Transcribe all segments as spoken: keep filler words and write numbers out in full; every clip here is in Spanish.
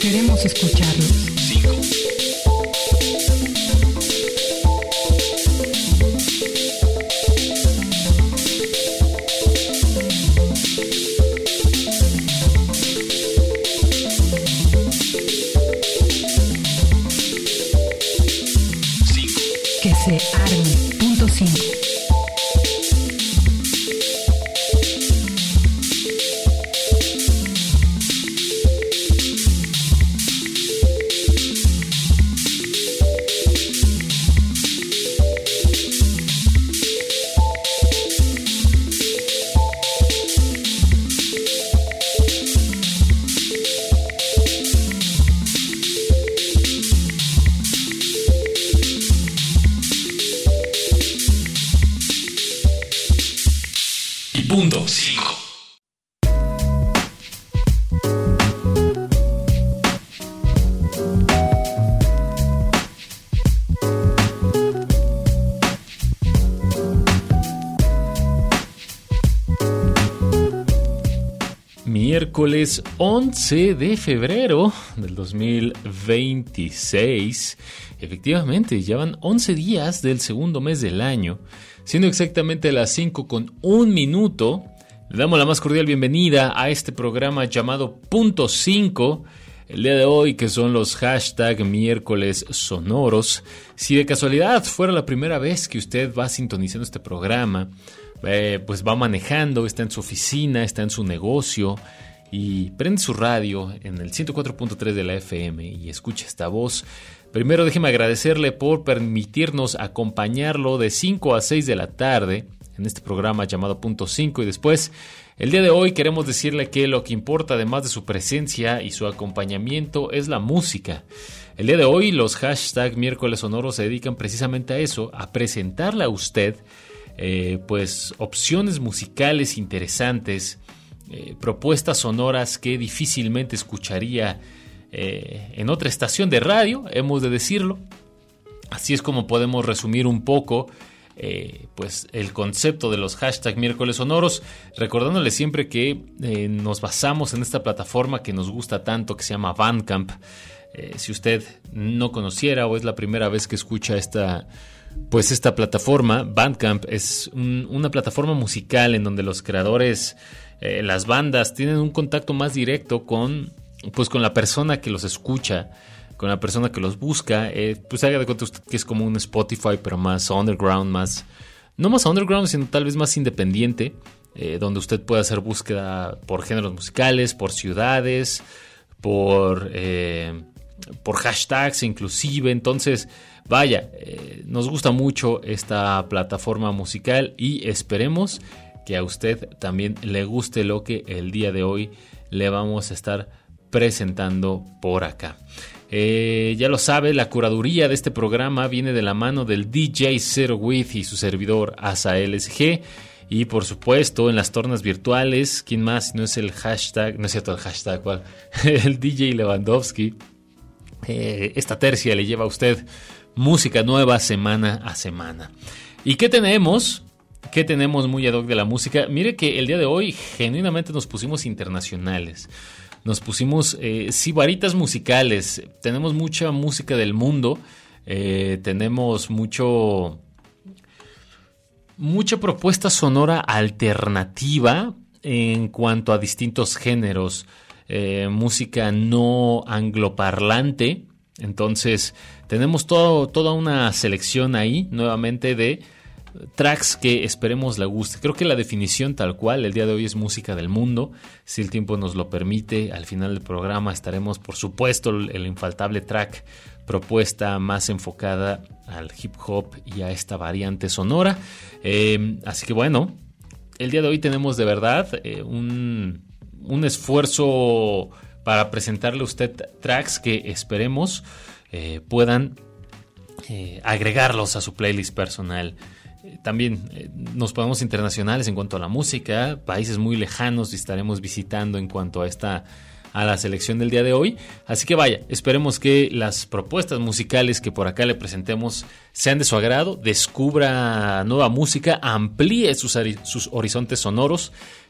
Queremos escucharlos. cinco. Que se arme. Punto cinco. Punto cinco. Miércoles once de febrero del dos mil veintiséis. Efectivamente, ya van once días del segundo mes del año. Siendo exactamente las cinco con un minuto, le damos la más cordial bienvenida a este programa llamado Punto cinco. El día de hoy, que son los hashtag miércoles sonoros. Si de casualidad fuera la primera vez que usted va sintonizando este programa, eh, pues va manejando, está en su oficina, está en su negocio y prende su radio en el ciento cuatro punto tres de la F M y escucha esta voz. Primero déjeme agradecerle por permitirnos acompañarlo de cinco a seis de la tarde en este programa llamado Punto cinco. Y después, el día de hoy queremos decirle que lo que importa, además de su presencia y su acompañamiento, es la música. El día de hoy los hashtag miércoles sonoros se dedican precisamente a eso, a presentarle a usted eh, pues opciones musicales interesantes, eh, propuestas sonoras que difícilmente escucharía Eh, en otra estación de radio, hemos de decirlo. Así es como podemos resumir un poco eh, pues el concepto de los hashtag miércoles sonoros, recordándole siempre que eh, nos basamos en esta plataforma que nos gusta tanto, que se llama Bandcamp. Eh, si usted no conociera o es la primera vez que escucha esta pues esta plataforma, Bandcamp es un, una plataforma musical en donde los creadores, eh, las bandas, tienen un contacto más directo con pues con la persona que los escucha, con la persona que los busca. Eh, pues haga de cuenta usted que es como un Spotify, pero más underground, más no más underground, sino tal vez más independiente, eh, donde usted puede hacer búsqueda por géneros musicales, por ciudades, por eh, por hashtags inclusive. Entonces, vaya, eh, nos gusta mucho esta plataforma musical y esperemos que a usted también le guste lo que el día de hoy le vamos a estar presentando por acá. Eh, ya lo sabe, la curaduría de este programa viene de la mano del D J Zero With y su servidor Asa L S G. Y por supuesto, en las tornas virtuales, ¿quién más? No es el hashtag, no es cierto el hashtag, ¿cuál? El D J Lewandowski. Eh, esta tercia le lleva a usted música nueva semana a semana. ¿Y qué tenemos? ¿Qué tenemos muy ad hoc de la música? Mire que el día de hoy genuinamente nos pusimos internacionales. Nos pusimos eh, sibaritas musicales. Tenemos mucha música del mundo. Eh, tenemos mucho mucha propuesta sonora alternativa en cuanto a distintos géneros. Eh, música no angloparlante. Entonces tenemos todo, toda una selección ahí nuevamente de tracks que esperemos le guste. Creo que la definición tal cual el día de hoy es música del mundo. Si el tiempo nos lo permite, al final del programa estaremos, por supuesto, el, el infaltable track propuesta más enfocada al hip hop y a esta variante sonora. Eh, así que bueno, el día de hoy tenemos de verdad eh, un, un esfuerzo para presentarle a usted tracks que esperemos eh, puedan eh, agregarlos a su playlist personal. También eh, nos ponemos internacionales en cuanto a la música, países muy lejanos estaremos visitando en cuanto a esta a la selección del día de hoy. Así que vaya, esperemos que las propuestas musicales que por acá le presentemos sean de su agrado, descubra nueva música, amplíe sus, sus horizontes sonoros,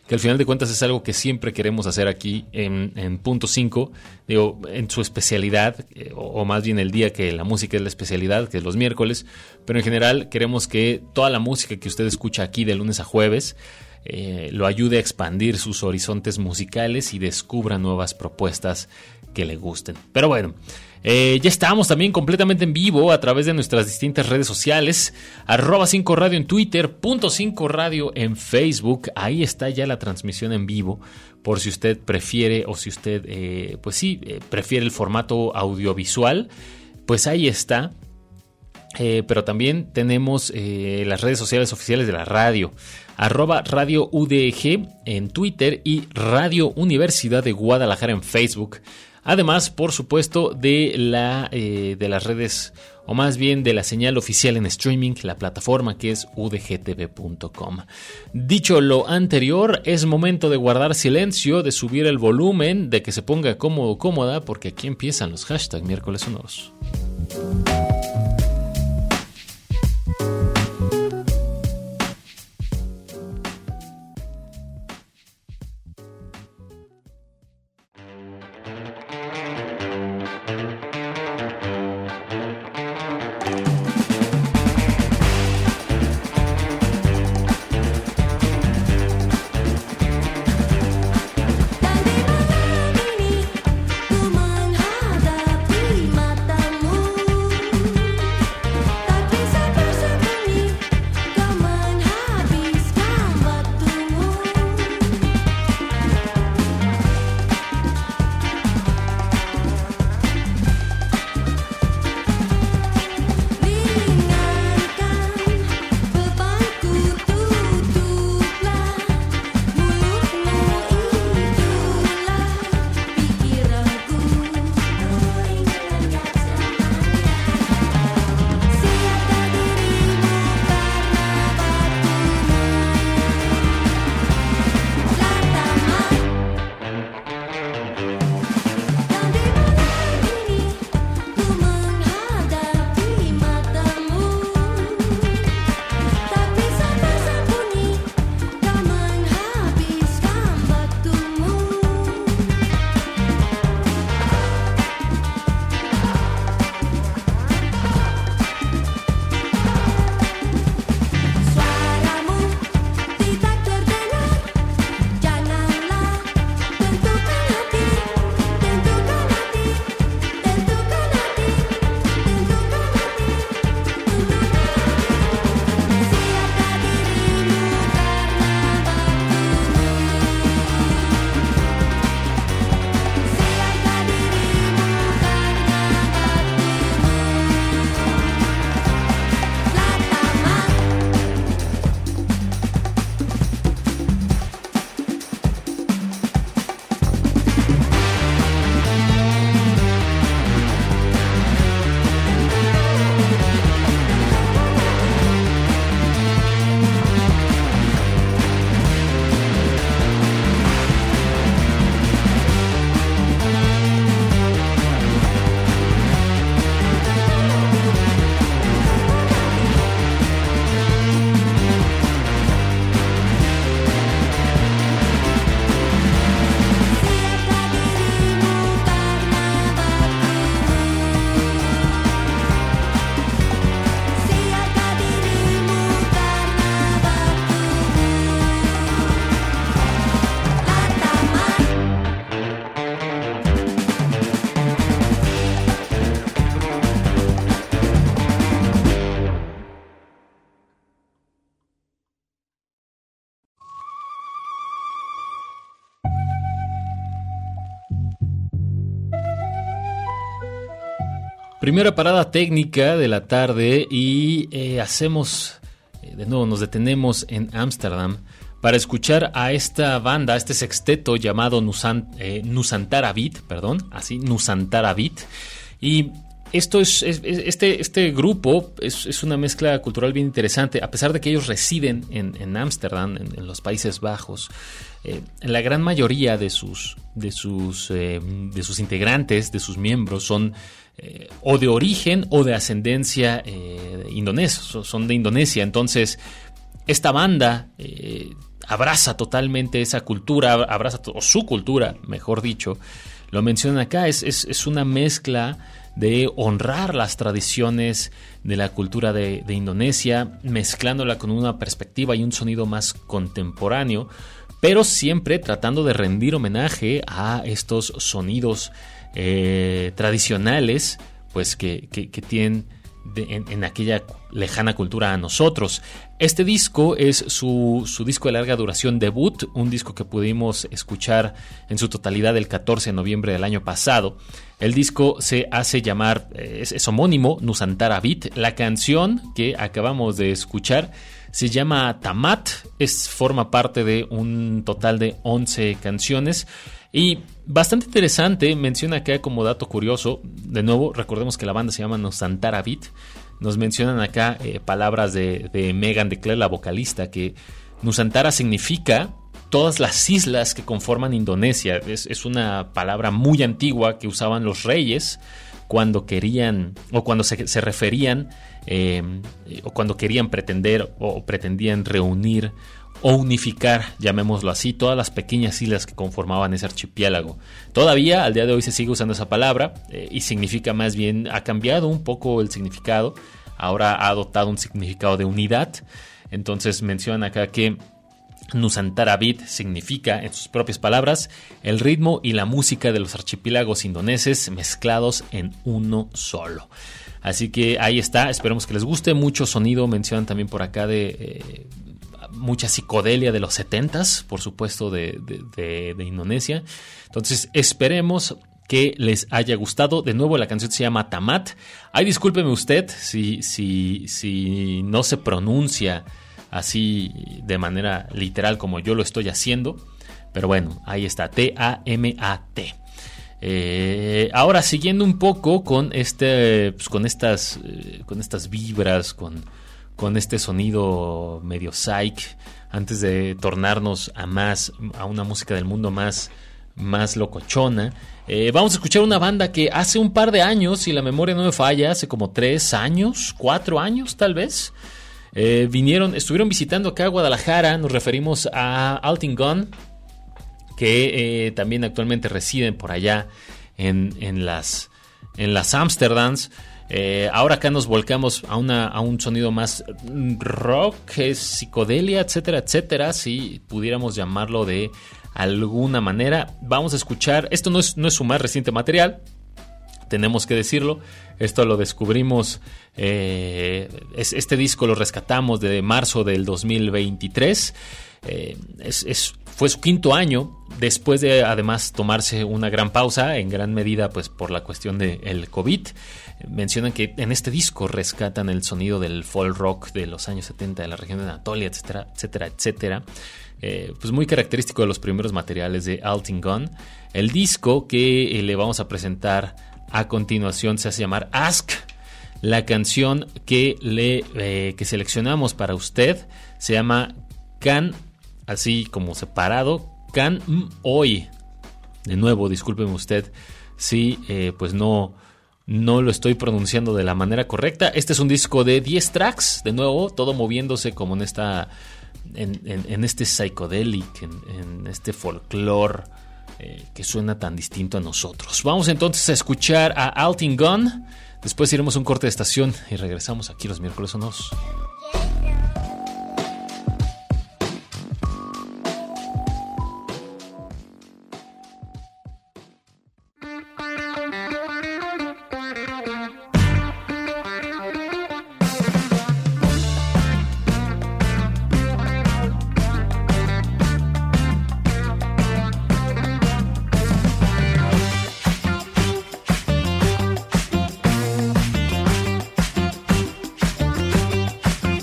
que al final de cuentas es algo que siempre queremos hacer aquí en, en Punto cinco, digo, en su especialidad, eh, o, o más bien el día que la música es la especialidad, que es los miércoles, pero en general queremos que toda la música que usted escucha aquí de lunes a jueves eh, lo ayude a expandir sus horizontes musicales y descubra nuevas propuestas que le gusten. Pero bueno, eh, ya estamos también completamente en vivo a través de nuestras distintas redes sociales, arroba cinco radio en Twitter, punto cinco radio en Facebook. Ahí está ya la transmisión en vivo, por si usted prefiere, o si usted, eh, pues sí, eh, prefiere el formato audiovisual, pues ahí está. Eh, pero también tenemos eh, las redes sociales oficiales de la radio, arroba Radio U D G en Twitter y Radio Universidad de Guadalajara en Facebook. Además, por supuesto, de, la, eh, de las redes, o más bien de la señal oficial en streaming, la plataforma que es u d g t v punto com. Dicho lo anterior, es momento de guardar silencio, de subir el volumen, de que se ponga cómodo o cómoda, porque aquí empiezan los hashtags miércoles sonoros. Primera parada técnica de la tarde y eh, hacemos, eh, de nuevo nos detenemos en Ámsterdam para escuchar a esta banda, a este sexteto llamado Nusant, eh, Nusantara Beat, perdón, así, Nusantara Beat. Y esto es, es este, este grupo es, es una mezcla cultural bien interesante, a pesar de que ellos residen en Ámsterdam, en, en, en los Países Bajos. Eh, la gran mayoría de sus, de sus, eh, de sus integrantes, de sus miembros, son eh, o de origen o de ascendencia eh, indonesia, son de Indonesia. Entonces, esta banda eh, abraza totalmente esa cultura, abraza to- o su cultura, mejor dicho. Lo mencionan acá, es, es, es una mezcla de honrar las tradiciones de la cultura de, de Indonesia, mezclándola con una perspectiva y un sonido más contemporáneo, pero siempre tratando de rendir homenaje a estos sonidos eh, tradicionales, pues que, que, que tienen de, en, en aquella lejana cultura a nosotros. Este disco es su, su disco de larga duración debut, un disco que pudimos escuchar en su totalidad el catorce de noviembre del año pasado. El disco se hace llamar, es, es homónimo, Nusantara Beat. La canción que acabamos de escuchar se llama Tamat, es, forma parte de un total de once canciones y bastante interesante. Menciona acá como dato curioso, de nuevo recordemos que la banda se llama Nusantara Beat. Nos mencionan acá eh, palabras de, de Megan de Clare, la vocalista, que Nusantara significa todas las islas que conforman Indonesia. Es, es una palabra muy antigua que usaban los reyes cuando querían o cuando se, se referían eh, o cuando querían pretender o pretendían reunir o unificar, llamémoslo así, todas las pequeñas islas que conformaban ese archipiélago. Todavía al día de hoy se sigue usando esa palabra eh, y significa más bien, ha cambiado un poco el significado, ahora ha adoptado un significado de unidad. Entonces mencionan acá que Nusantara Beat significa, en sus propias palabras, el ritmo y la música de los archipiélagos indoneses mezclados en uno solo. Así que ahí está, esperemos que les guste. Mucho sonido, mencionan también por acá de eh, mucha psicodelia de los setentas, por supuesto, de, de, de, de Indonesia. Entonces esperemos que les haya gustado. De nuevo, la canción se llama Tamat. Ay, discúlpeme usted si, si, si no se pronuncia así de manera literal como yo lo estoy haciendo, pero bueno, ahí está, T A M A T. Eh, ahora siguiendo un poco con este, pues, con estas, eh, con estas vibras, con, con este sonido medio psych, antes de tornarnos a más, a una música del mundo más, más locochona. Eh, vamos a escuchar una banda que hace un par de años, si la memoria no me falla, hace como tres años, cuatro años tal vez. Eh, vinieron, estuvieron visitando acá a Guadalajara. Nos referimos a Altingun, que eh, también actualmente residen por allá en, en las en las Amsterdams. Eh, ahora acá nos volcamos a, una, a un sonido más rock, es psicodelia, etcétera, etcétera, si pudiéramos llamarlo de alguna manera. Vamos a escuchar, esto no es, no es su más reciente material, tenemos que decirlo. Esto lo descubrimos, eh, es, este disco lo rescatamos de marzo del dos mil veintitrés. Eh, es, es, fue su quinto año, después de además tomarse una gran pausa, en gran medida pues por la cuestión del COVID. Mencionan que en este disco rescatan el sonido del folk rock de los años setenta de la región de Anatolia, etcétera, etcétera, etcétera. Eh, pues muy característico de los primeros materiales de Altingun. El disco que eh, le vamos a presentar a continuación se hace llamar Ask. La canción que le eh, que seleccionamos para usted se llama Can, así como separado, Can M Hoy. De nuevo, discúlpeme usted si eh, pues no, no lo estoy pronunciando de la manera correcta. Este es un disco de diez tracks, de nuevo, todo moviéndose como en esta en, en, en este psychedelic, en, en este folclore Eh, que suena tan distinto a nosotros. Vamos entonces a escuchar a Altingun. Después iremos a un corte de estación y regresamos aquí los miércoles sonosos. We'll be right back.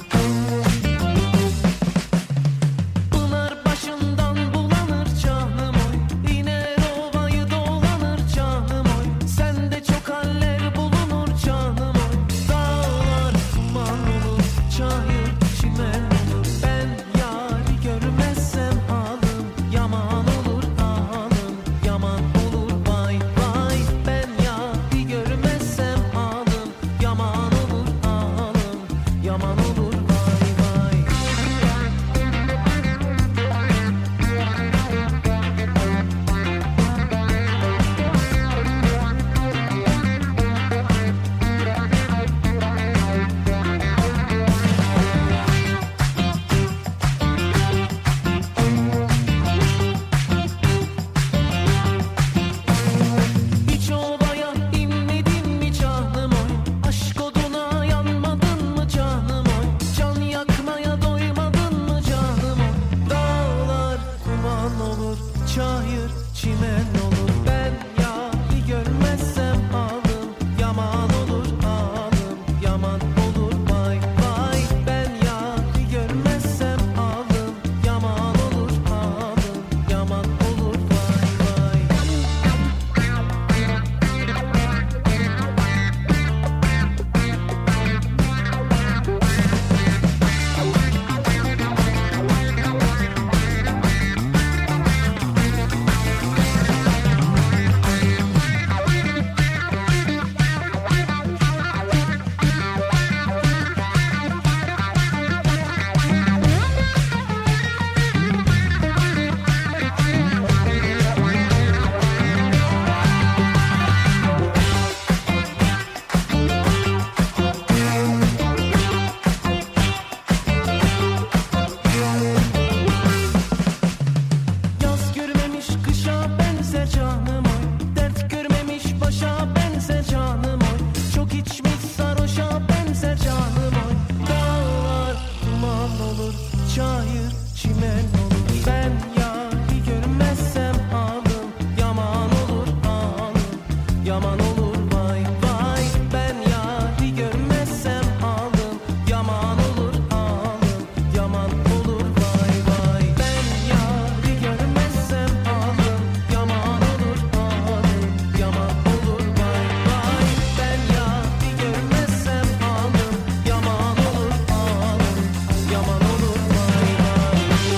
yaman olur vay vay. Ben yari görmezsem halim yaman olur halim yaman olur vay vay. Ben yari görmezsem halim yaman olur halim yaman olur vay vay. Ben yari görmezsem halim yaman olur halim yaman olur vay vay.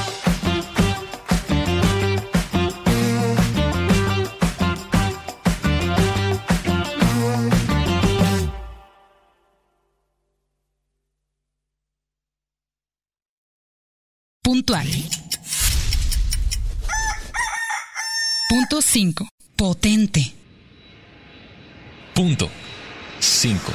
Puntual. Punto cinco. Potente. Punto cinco.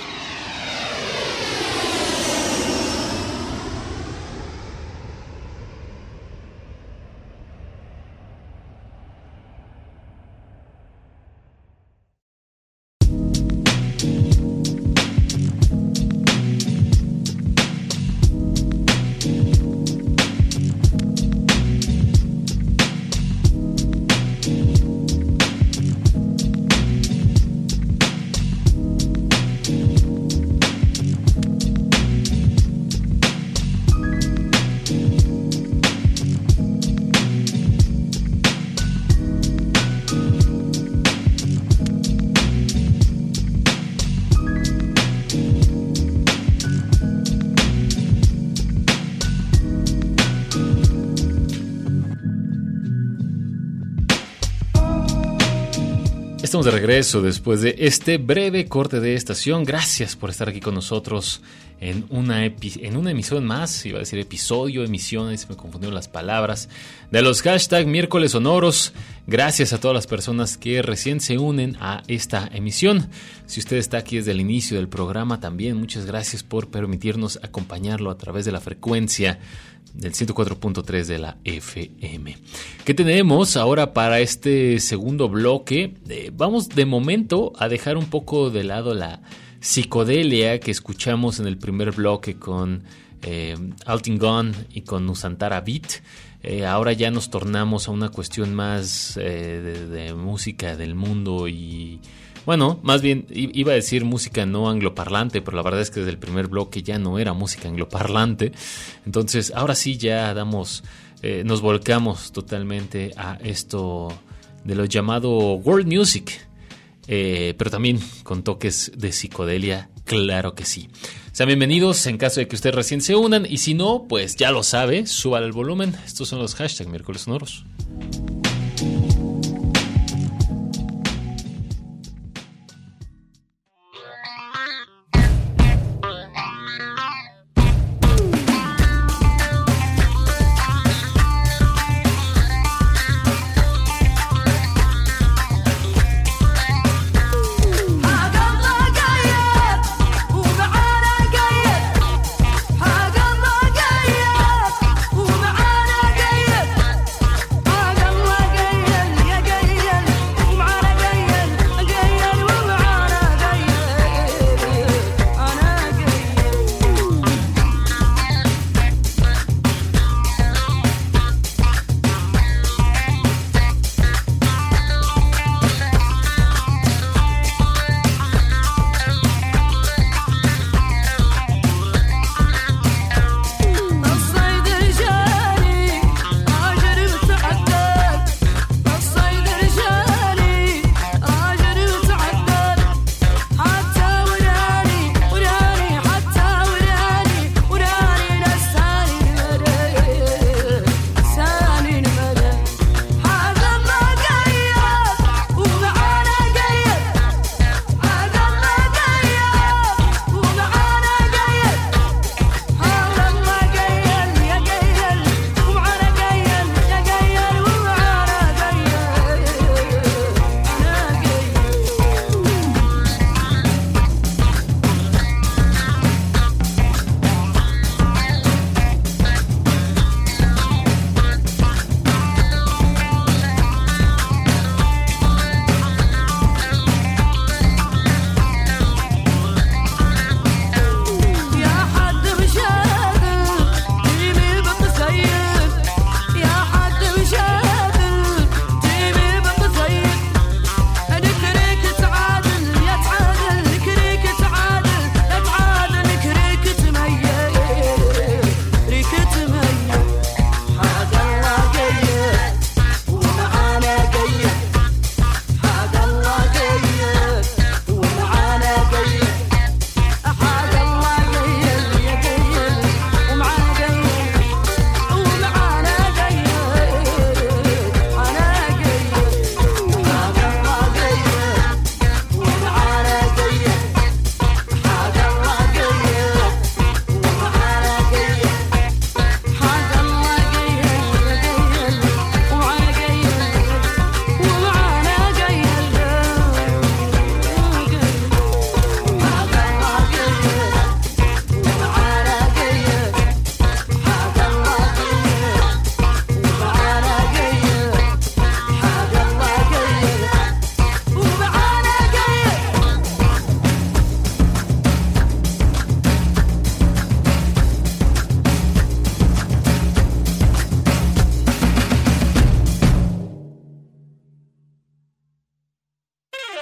Estamos de regreso después de este breve corte de estación. Gracias por estar aquí con nosotros en una, epi- en una emisión más. Iba a decir episodio, emisión, ahí se me confundieron las palabras. De los hashtag miércoles sonoros. Gracias a todas las personas que recién se unen a esta emisión. Si usted está aquí desde el inicio del programa también, muchas gracias por permitirnos acompañarlo a través de la frecuencia del ciento cuatro punto tres de la F M. ¿Qué tenemos ahora para este segundo bloque? Eh, vamos de momento a dejar un poco de lado la psicodelia que escuchamos en el primer bloque con eh, Altin Gun y con Nusantara Beat. Eh, ahora ya nos tornamos a una cuestión más eh, de, de música del mundo y... Bueno, más bien iba a decir música no angloparlante, pero la verdad es que desde el primer bloque ya no era música angloparlante. Entonces, ahora sí ya damos, eh, nos volcamos totalmente a esto de lo llamado world music, eh, pero también con toques de psicodelia, claro que sí. Sean bienvenidos en caso de que ustedes recién se unan, y si no, pues ya lo sabe, súbale el volumen. Estos son los hashtags miércoles sonoros. ومعانا قيد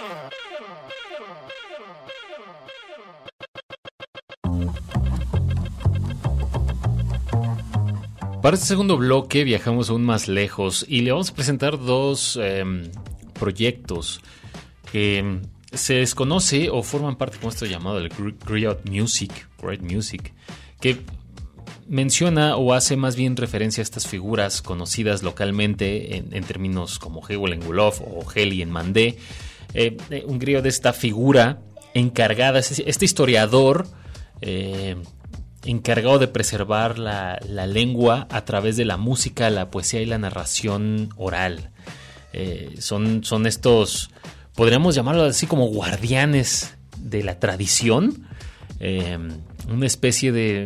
Para este segundo bloque viajamos aún más lejos y le vamos a presentar dos eh, proyectos que se desconoce o forman parte de esto llamado el Griot Music, Griot Music, que menciona o hace más bien referencia a estas figuras conocidas localmente en, en términos como Hegel en Wolof o Heli en Mandé. Eh, un griot de esta figura encargada, este, este historiador eh, encargado de preservar la, la lengua a través de la música, la poesía y la narración oral. Eh, son, son estos, podríamos llamarlos así como guardianes de la tradición, eh, una especie de...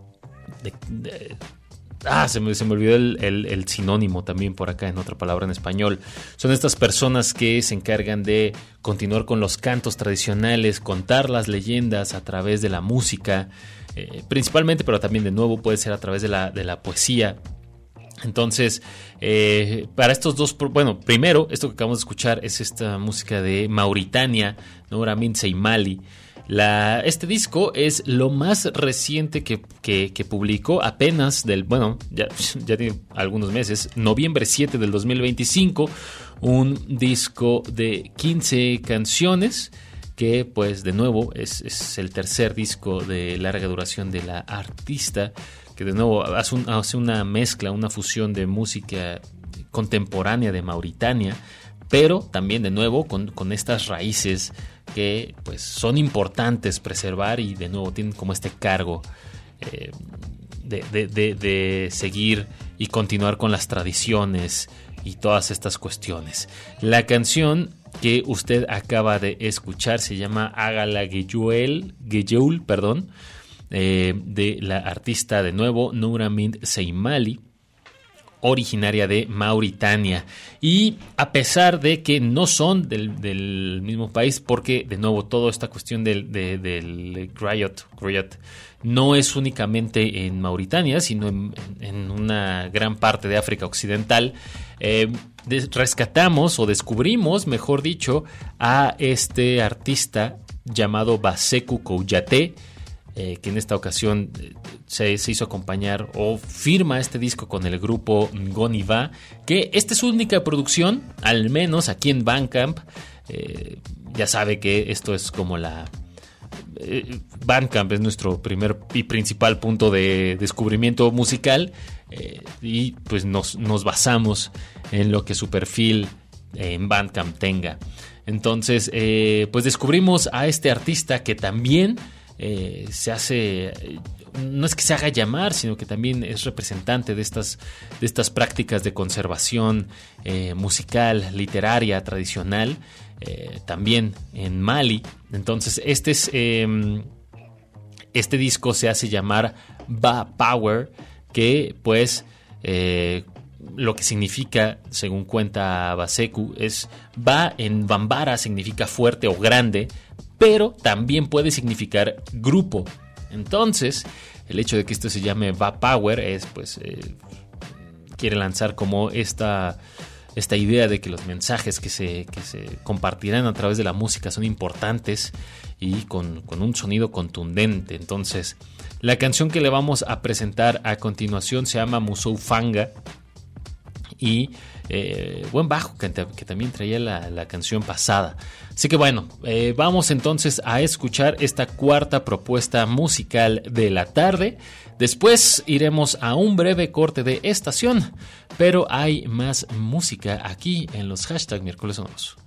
de, de ah, se me, se me olvidó el, el, el sinónimo también por acá en otra palabra en español. Son estas personas que se encargan de continuar con los cantos tradicionales, contar las leyendas a través de la música, eh, principalmente, pero también de nuevo puede ser a través de la, de la poesía. Entonces, eh, para estos dos, bueno, primero, esto que acabamos de escuchar es esta música de Mauritania, Noura Mint Seymali. La, este disco es lo más reciente que, que, que publicó apenas del, bueno, ya, ya tiene algunos meses, noviembre siete del dos mil veinticinco, un disco de quince canciones que pues de nuevo es, es el tercer disco de larga duración de la artista, que de nuevo hace, un, hace una mezcla, una fusión de música contemporánea de Mauritania, pero también de nuevo con, con estas raíces que pues son importantes preservar y de nuevo tienen como este cargo eh, de, de, de, de seguir y continuar con las tradiciones y todas estas cuestiones. La canción que usted acaba de escuchar se llama Agala Gejoul, Gejoul, perdón, eh, de la artista de nuevo Noura Mint Seymali, originaria de Mauritania. Y a pesar de que no son del, del mismo país, porque de nuevo toda esta cuestión del, de, del griot, griot no es únicamente en Mauritania, sino en, en una gran parte de África Occidental, eh, des, rescatamos o descubrimos, mejor dicho, a este artista llamado Baseku Kouyaté, Eh, que en esta ocasión eh, se, se hizo acompañar o firma este disco con el grupo Ngoniva, que esta es su única producción, al menos aquí en Bandcamp. Eh, ya sabe que esto es como la... Eh, Bandcamp es nuestro primer y principal punto de descubrimiento musical, eh, y pues nos, nos basamos en lo que su perfil eh, en Bandcamp tenga. Entonces, eh, pues descubrimos a este artista que también... Eh, se hace, no es que se haga llamar, sino que también es representante de estas, de estas prácticas de conservación eh, musical, literaria, tradicional, eh, también en Mali. Entonces este es eh, este disco se hace llamar Ba Power, que pues eh, lo que significa, según cuenta Baseku, es Ba en Bambara significa fuerte o grande, pero también puede significar grupo. Entonces, el hecho de que esto se llame Ba Power es, pues, eh, quiere lanzar como esta, esta idea de que los mensajes que se, que se compartirán a través de la música son importantes y con, con un sonido contundente. Entonces, la canción que le vamos a presentar a continuación se llama Musou Fanga, y eh, buen bajo que, que también traía la, la canción pasada. Así que bueno, eh, vamos entonces a escuchar esta cuarta propuesta musical de la tarde. Después iremos a un breve corte de estación, pero hay más música aquí en los hashtag Miércoles Sonoros.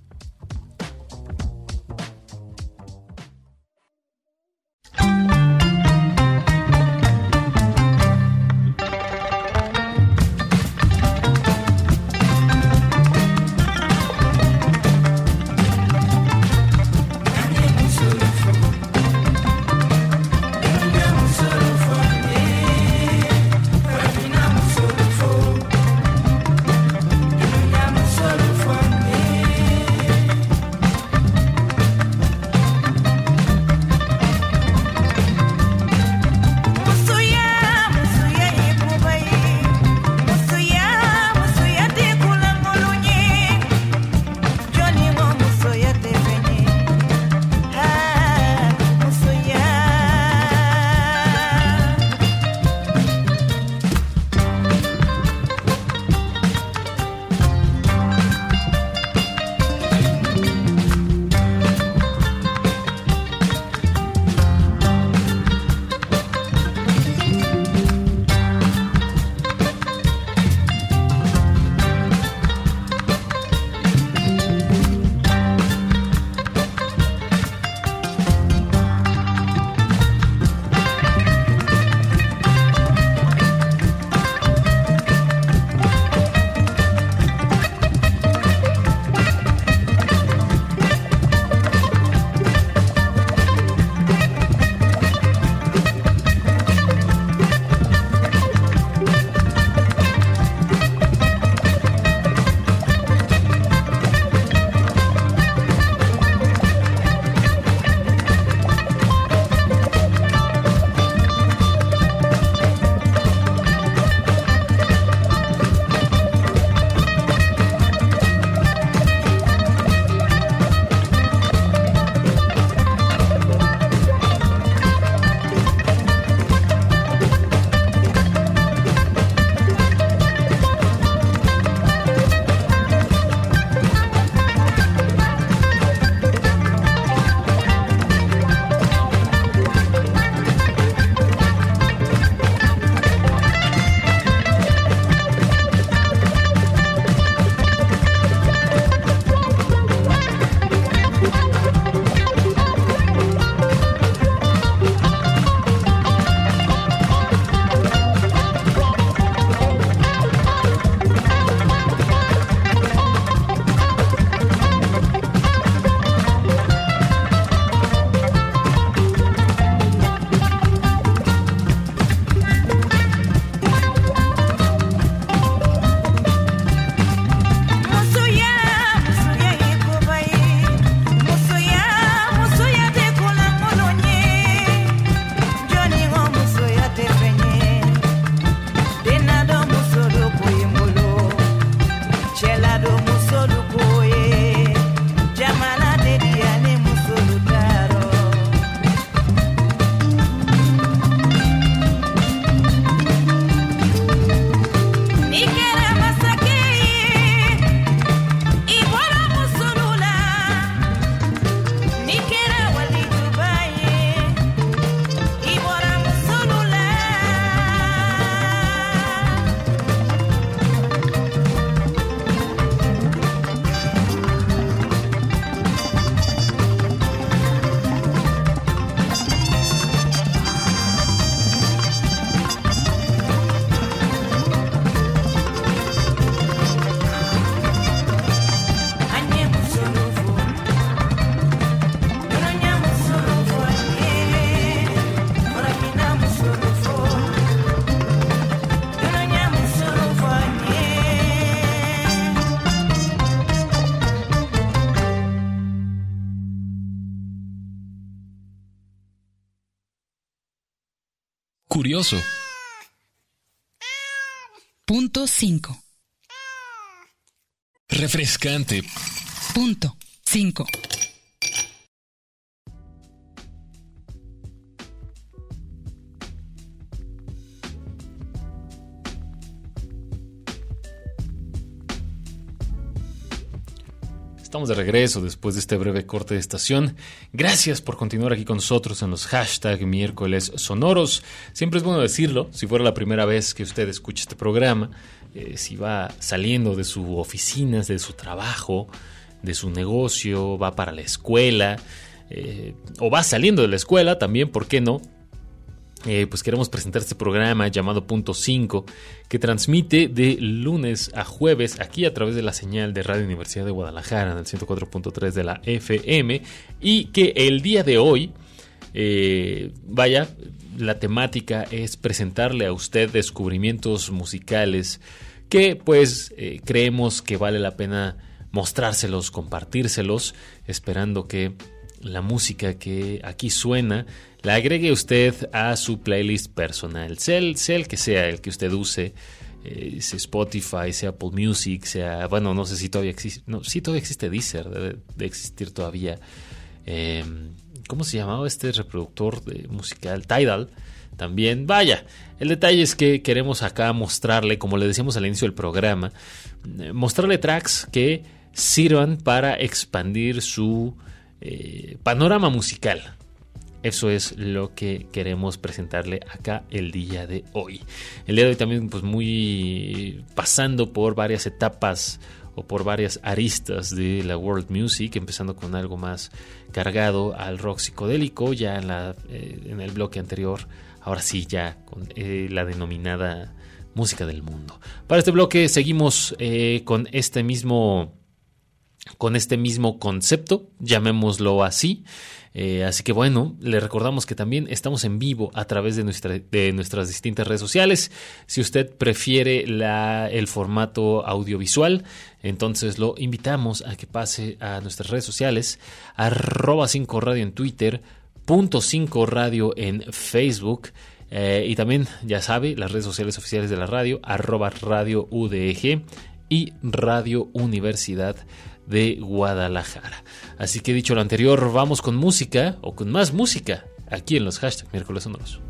Solo fue a mí. Curioso. Punto cinco. Refrescante. Punto cinco. Estamos de regreso después de este breve corte de estación. Gracias por continuar aquí con nosotros en los hashtag miércoles sonoros. Siempre es bueno decirlo, si fuera la primera vez que usted escucha este programa, eh, si va saliendo de su oficina, de su trabajo, de su negocio, va para la escuela, eh, o va saliendo de la escuela también, ¿por qué no? Eh, pues queremos presentar este programa llamado Punto cinco, que transmite de lunes a jueves aquí a través de la señal de Radio Universidad de Guadalajara en el ciento cuatro punto tres de la F M, y que el día de hoy, eh, vaya, la temática es presentarle a usted descubrimientos musicales que pues eh, creemos que vale la pena mostrárselos, compartírselos, esperando que la música que aquí suena la agregue usted a su playlist personal, sea el, sea el que sea, el que usted use, eh, sea Spotify, sea Apple Music, sea, bueno, no sé si todavía existe, no, sí todavía existe Deezer, debe de existir todavía, eh, ¿cómo se llamaba este reproductor de musical? Tidal, también, vaya, el detalle es que queremos acá mostrarle, como le decíamos al inicio del programa, eh, mostrarle tracks que sirvan para expandir su eh, panorama musical. Eso es lo que queremos presentarle acá el día de hoy. El día de hoy también pues muy pasando por varias etapas o por varias aristas de la world music, empezando con algo más cargado al rock psicodélico, ya en, la, eh, en el bloque anterior, ahora sí ya con eh, la denominada música del mundo. Para este bloque seguimos eh, con este mismo, con este mismo concepto, llamémoslo así. Eh, así que bueno, le recordamos que también estamos en vivo a través de, nuestra, de nuestras distintas redes sociales. Si usted prefiere la, el formato audiovisual, entonces lo invitamos a que pase a nuestras redes sociales, arroba cinco radio en Twitter, punto cinco radio en Facebook, eh, y también, ya sabe, las redes sociales oficiales de la radio, arroba radio U D G y Radio Universidad de Guadalajara. Así que dicho lo anterior, vamos con música o con más música aquí en los hashtags miércoles sonoros.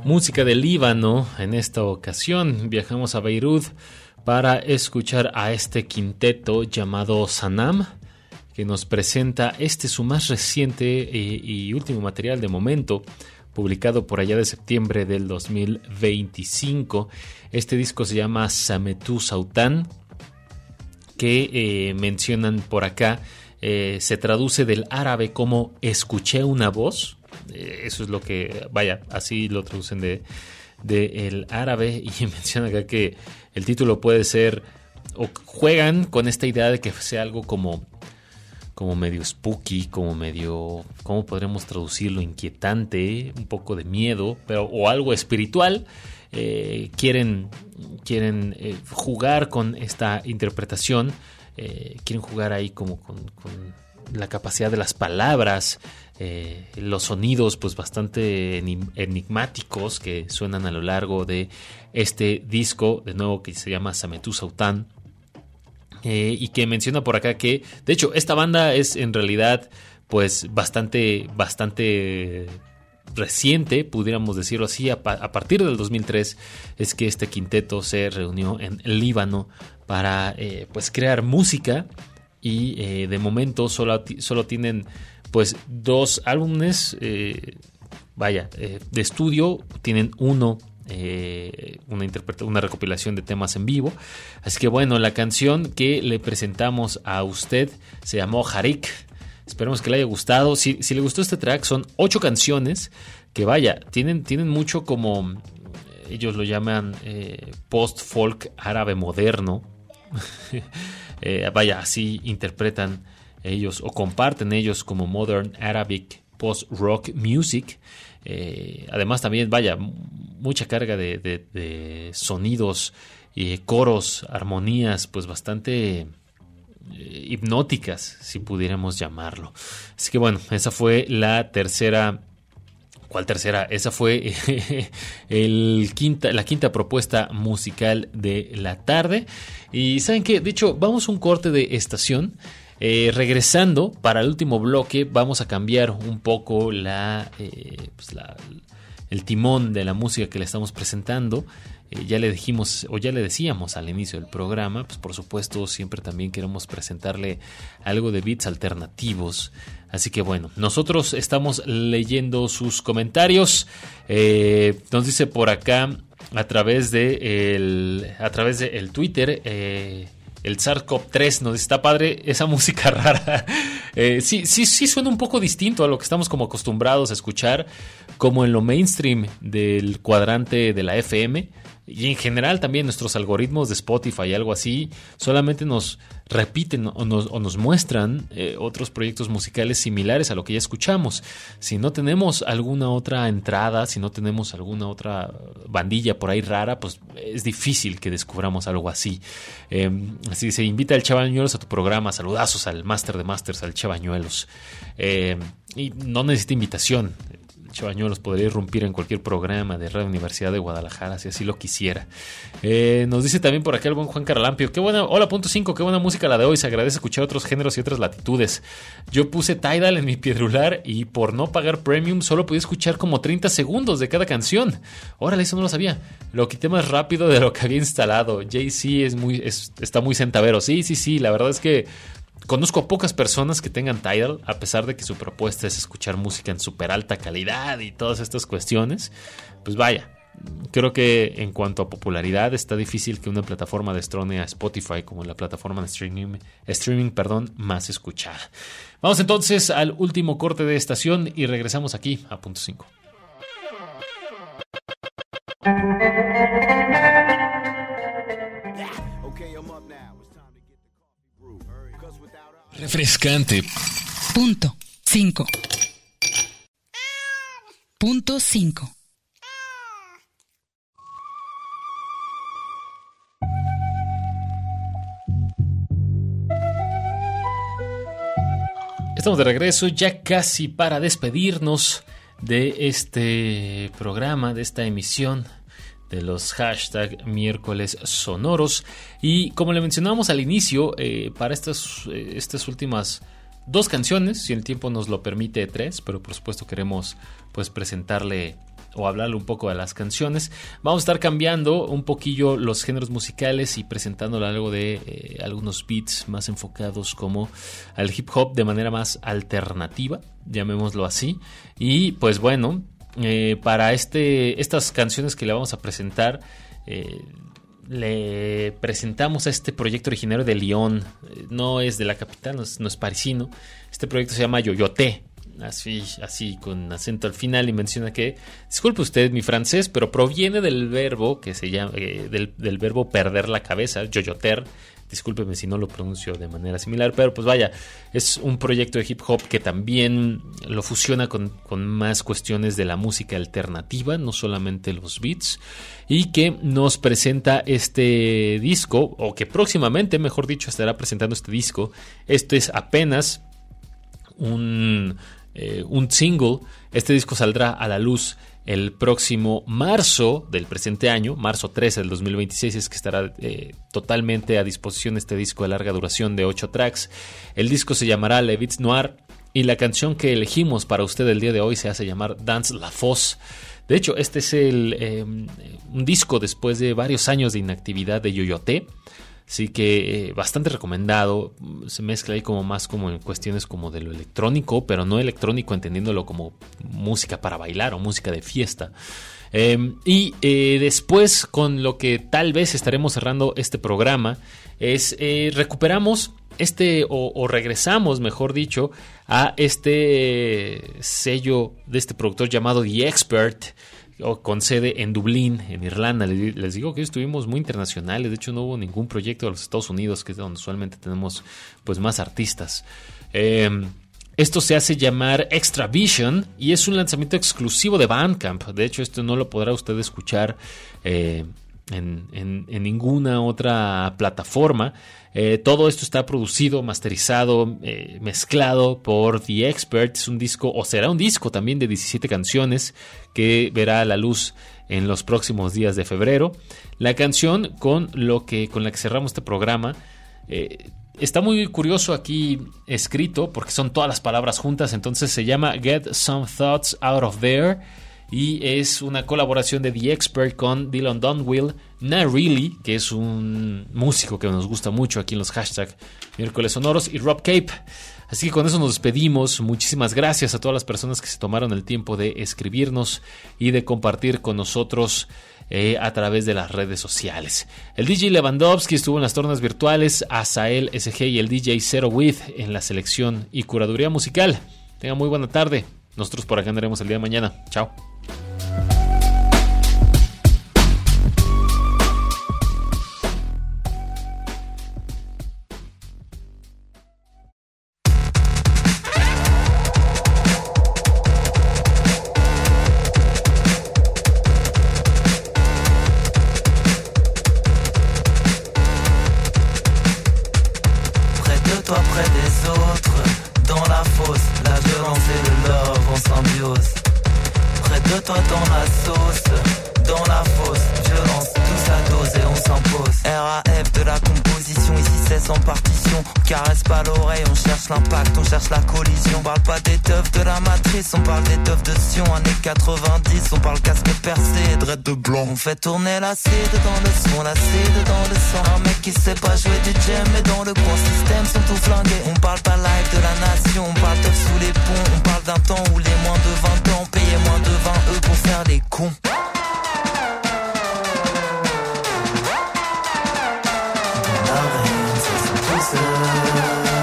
música del Líbano. En esta ocasión viajamos a Beirut para escuchar a este quinteto llamado Sanam, que nos presenta este su más reciente y, y último material de momento, publicado por allá de septiembre del dos mil veinticinco. Este disco se llama Sametu Sautan, que eh, mencionan por acá, eh, se traduce del árabe como escuché una voz. Eh, eso es lo que, vaya, así lo traducen de, de el árabe, y mencionan acá que el título puede ser, o juegan con esta idea de que sea algo como como medio spooky, como medio, ¿cómo podremos traducirlo? Inquietante, un poco de miedo, pero o algo espiritual. Eh, quieren quieren eh, jugar con esta interpretación, eh, quieren jugar ahí como con, con la capacidad de las palabras, eh, los sonidos pues bastante enigmáticos que suenan a lo largo de este disco, de nuevo, que se llama Sametu Sautan. Eh, y que menciona por acá que, de hecho, esta banda es en realidad pues bastante, bastante reciente, pudiéramos decirlo así. A, pa- a partir del dos mil tres es que este quinteto se reunió en el Líbano para eh, pues crear música, y eh, de momento solo, solo tienen pues dos álbumes, eh, vaya, eh, de estudio. Tienen uno Eh, una, interpreta- una recopilación de temas en vivo. Así que bueno, la canción que le presentamos a usted se llamó Harik. Esperemos que le haya gustado. Si, si le gustó este track, son ocho canciones que, vaya, tienen, tienen mucho, como ellos lo llaman, eh, post-folk árabe moderno. eh, vaya, así interpretan ellos, o comparten ellos, como Modern Arabic Post-Rock Music. Eh, además también, vaya, mucha carga de, de, de sonidos, eh, coros, armonías pues bastante eh, hipnóticas, si pudiéramos llamarlo. Así que bueno, esa fue la tercera. ¿Cuál tercera? Esa fue eh, el quinta, la quinta propuesta musical de la tarde. Y ¿saben qué? De hecho, vamos a un corte de estación. Eh, regresando para el último bloque, vamos a cambiar un poco la, eh, pues la, el timón de la música que le estamos presentando. Eh, ya le dijimos, o ya le decíamos al inicio del programa, pues por supuesto siempre también queremos presentarle algo de beats alternativos. Así que bueno, nosotros estamos leyendo sus comentarios. Eh, nos dice por acá a través de el, a través de el Twitter, eh, el SARS-CoV tres nos dice: está padre esa música rara. Eh, sí, sí, sí suena un poco distinto a lo que estamos como acostumbrados a escuchar, como en lo mainstream del cuadrante de la F M. Y en general también nuestros algoritmos de Spotify y algo así solamente nos repiten o nos, o nos muestran eh, otros proyectos musicales similares a lo que ya escuchamos. Si no tenemos alguna otra entrada, si no tenemos alguna otra bandilla por ahí rara, pues es difícil que descubramos algo así. Eh, así se invita al Chavañuelos a tu programa. Saludazos al Máster de Masters, al Chavañuelos. Eh, y no necesita invitación. Chavañuelos podría irrumpir en cualquier programa de Radio Universidad de Guadalajara si así lo quisiera. Eh, nos dice también por acá el buen Juan Carlampio: qué buena, hola punto cinco, qué buena música la de hoy, se agradece escuchar otros géneros y otras latitudes. Yo puse Tidal en mi Piedrular y por no pagar Premium solo podía escuchar como treinta segundos de cada canción. Órale, eso no lo sabía. Lo quité más rápido de lo que había instalado. Jay-Z es muy, es, está muy centavero. Sí, sí, sí, la verdad es que conozco a pocas personas que tengan Tidal, a pesar de que su propuesta es escuchar música en súper alta calidad y todas estas cuestiones. Pues vaya, creo que en cuanto a popularidad está difícil que una plataforma destrone a Spotify como la plataforma de streaming, streaming perdón, más escuchada. Vamos entonces al último corte de estación y regresamos aquí a Punto cinco. Refrescante. Punto cinco. Punto cinco. Estamos de regreso ya casi para despedirnos de este programa, de esta emisión de los hashtag miércoles sonoros. Y como le mencionábamos al inicio, eh, para estas, eh, estas últimas dos canciones, si el tiempo nos lo permite, tres, pero por supuesto queremos pues presentarle o hablarle un poco de las canciones. Vamos a estar cambiando un poquillo los géneros musicales y presentándole algo de eh, algunos beats más enfocados como al hip hop de manera más alternativa, llamémoslo así. Y pues bueno, eh, para este, estas canciones que le vamos a presentar, eh, le presentamos a este proyecto originario de Lyon. No es de la capital, no es, no es parisino. Este proyecto se llama Yoyote, así, así con acento al final, y menciona que, disculpe usted mi francés, pero proviene del verbo que se llama eh, del, del verbo perder la cabeza, yoyoter. Discúlpeme si no lo pronuncio de manera similar, pero pues vaya, es un proyecto de hip hop que también lo fusiona con, con más cuestiones de la música alternativa, no solamente los beats, y que nos presenta este disco, o que próximamente, mejor dicho, estará presentando este disco. Este es apenas un, eh, un single. Este disco saldrá a la luz el próximo marzo del presente año, marzo trece del dos mil veintiséis, es que estará eh, totalmente a disposición este disco de larga duración de ocho tracks. El disco se llamará Le Beats Noir y la canción que elegimos para usted el día de hoy se hace llamar Dance la Fosse. De hecho, este es el, eh, un disco después de varios años de inactividad de Yoyote. Así que eh, bastante recomendado. Se mezcla ahí como más como en cuestiones como de lo electrónico, pero no electrónico entendiéndolo como música para bailar o música de fiesta. Eh, y eh, después, con lo que tal vez estaremos cerrando este programa, es eh, recuperamos este o, o regresamos, mejor dicho, a este sello de este productor llamado The Expert, con sede en Dublín, en Irlanda. Les digo que estuvimos muy internacionales. De hecho, no hubo ningún proyecto de los Estados Unidos, que es donde usualmente tenemos pues más artistas. Eh, esto se hace llamar Extra Vision y es un lanzamiento exclusivo de Bandcamp. De hecho, esto no lo podrá usted escuchar eh, en, en, en ninguna otra plataforma. Eh, todo esto está producido, masterizado, eh, mezclado por The Expert. Es un disco, o será un disco también de diecisiete canciones que verá la luz en los próximos días de febrero. La canción con, lo que, con la que cerramos este programa eh, está muy curioso aquí escrito porque son todas las palabras juntas. Entonces se llama Get Some Thoughts Out of There y es una colaboración de The Expert con Dylan Dunwill, Not Really, que es un músico que nos gusta mucho aquí en los hashtag Miércoles Sonoros, y Rob Cape. Así que con eso nos despedimos. Muchísimas gracias a todas las personas que se tomaron el tiempo de escribirnos y de compartir con nosotros eh, a través de las redes sociales. El D J Lewandowski estuvo en las tornas virtuales, Azael S G y el D J Zero With en la selección y curaduría musical. Tengan muy buena tarde. Nosotros por acá andaremos el día de mañana. Chao. On fait tourner l'acide dans le son, l'acide dans le sang. Un mec qui sait pas jouer du jam, mais dans le coin système sont tout flingués. On parle pas live de la nation, on parle teuf sous les ponts. On parle d'un temps où les moins de vingt ans payaient moins de vingt E pour faire des cons. Dans l'arène, ça sent tout seul.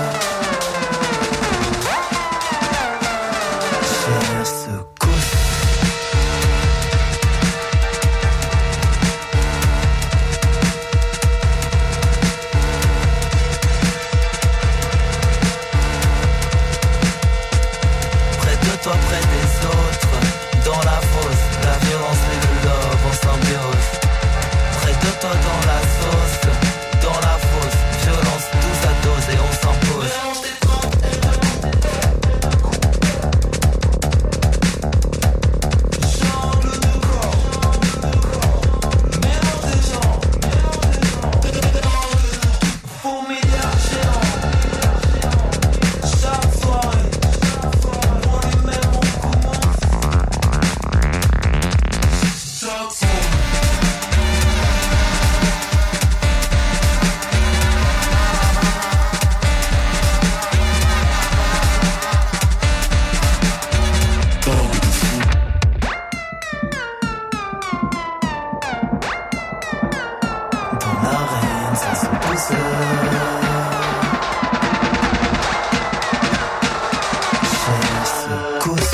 Cher secousse. Toi près des autres, dans la fosse, la violence et le love en symbiose. Près de toi dans la sauce, dans la fosse, violence tous à dose et on s'impose. la reine, ça se pousse. Chair secousse.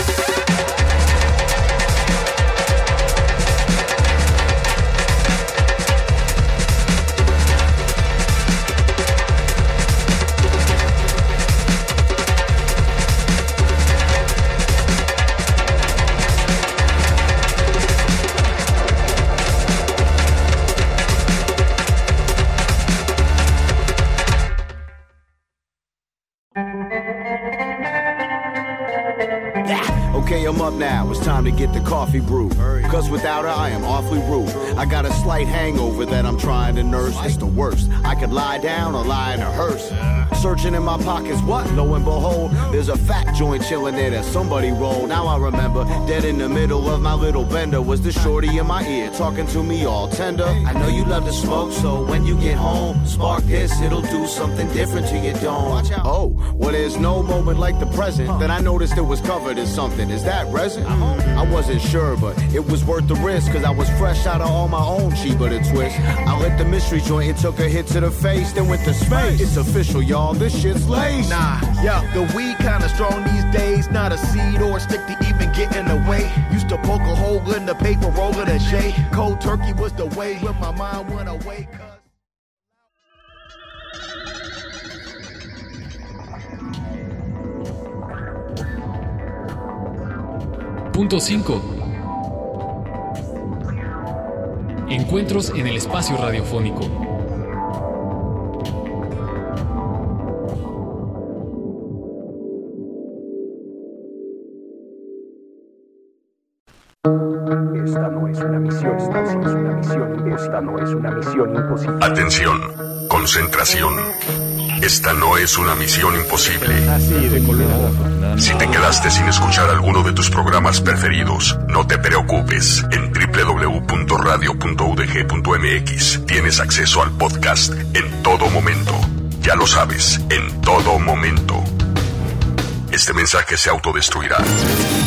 Okay, I'm up now. It's time to get the coffee brewed. Cause without her, I am awfully rude. I got a slight hangover that I'm trying to nurse. It's the worst. I could lie down or lie in a hearse. Searching in my pockets, what? Lo and behold, there's a fat joint chilling there that somebody rolled. Now I remember, dead in the middle of my little bender was the shorty in my ear, talking to me all tender. I know you love to smoke, so when you get home, spark this, it'll do something different to your dome. Oh, well there's no moment like the present that I noticed it was covered in something. Is that resin? I wasn't sure, but it was worth the risk, cause I was fresh out of all my own cheaper to twist. I lit the mystery joint, it took a hit to the face, then went to space. It's official, y'all, this shit's lace. Nah, yeah, the weed kinda strong these days. Not a seed or a stick to even get in the way. Used to poke a hole in the paper, roll it and shade. Cold turkey was the way when my mind went away. Punto cinco. Encuentros en el espacio radiofónico. Esta no es una misión, esta sí es una misión, esta no es una misión imposible. Atención, concentración. Esta no es una misión imposible. Así de colorado. Si te quedaste sin escuchar alguno de tus programas preferidos, no te preocupes. En doble u doble u doble u punto radio punto u d g punto m x tienes acceso al podcast en todo momento. Ya lo sabes, en todo momento. Este mensaje se autodestruirá.